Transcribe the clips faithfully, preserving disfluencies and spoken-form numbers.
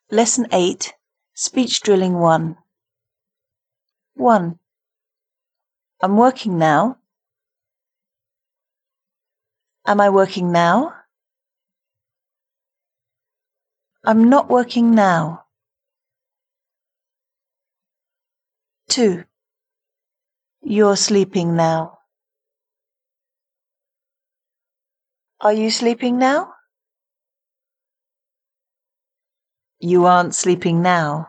Lesson eight, Speech Drilling one. one. I'm working now. Am I working now? I'm not working now. two. You're sleeping now. Are you sleeping now? You aren't sleeping now.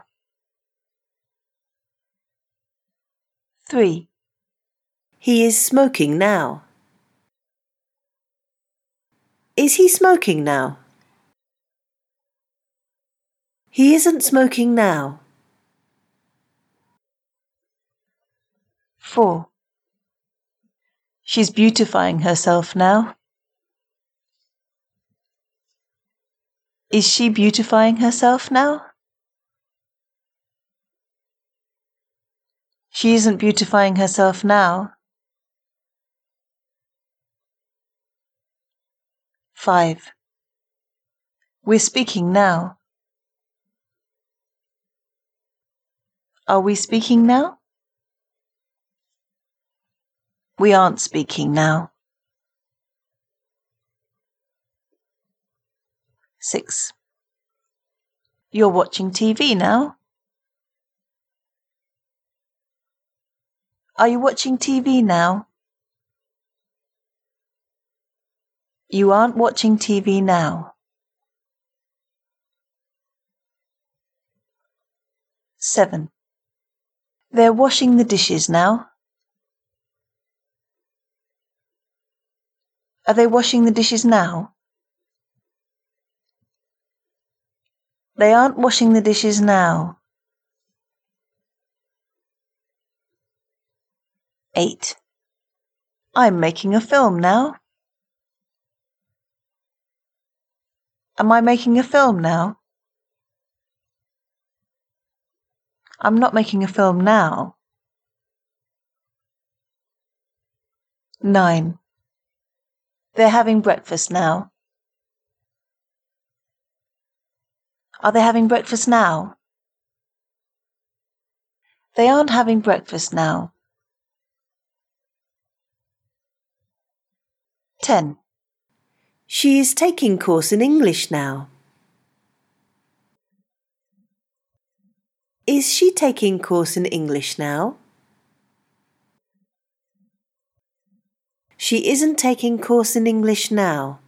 three. He is smoking now. Is he smoking now? He isn't smoking now. four. She's beautifying herself now. Is she beautifying herself now? She isn't beautifying herself now. five. We're speaking now. Are we speaking now? We aren't speaking now. six. You're watching T V now. Are you watching T V now? You aren't watching T V now. seven. They're washing the dishes now. Are they washing the dishes now? They aren't washing the dishes now. eight. I'm making a film now. Am I making a film now? I'm not making a film now. nine. They're having breakfast now. Are they having breakfast now? They aren't having breakfast now. ten. She is taking course in English now. Is she taking course in English now? She isn't taking course in English now.